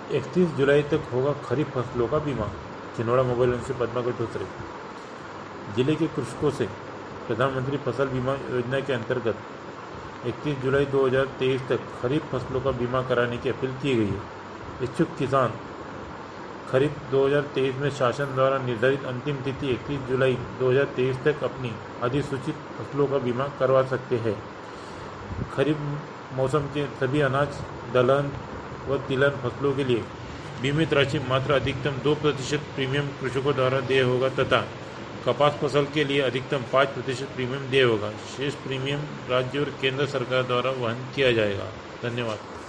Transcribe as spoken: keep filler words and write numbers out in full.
इकतीस जुलाई तक होगा खरीफ फसलों का बीमा। छिंदवाड़ा मोबाइल से पद्माकर ठोसरे। जिले के कृषकों से प्रधानमंत्री फसल बीमा योजना के अंतर्गत इकतीस जुलाई दो हज़ार तेईस तक खरीफ फसलों का बीमा कराने की अपील की गई है। इच्छुक किसान खरीफ दो हज़ार तेईस में शासन द्वारा निर्धारित अंतिम तिथि इकतीस जुलाई दो हज़ार तेईस तक अपनी अधिसूचित फसलों का बीमा करवा सकते हैं। खरीफ मौसम के सभी अनाज, दलहन व तिलहन फसलों के लिए बीमित राशि मात्र अधिकतम दो प्रतिशत प्रीमियम कृषकों द्वारा देय होगा तथा कपास फसल के लिए अधिकतम पाँच प्रतिशत प्रीमियम देय होगा। शेष प्रीमियम राज्य और केंद्र सरकार द्वारा वहन किया जाएगा। धन्यवाद।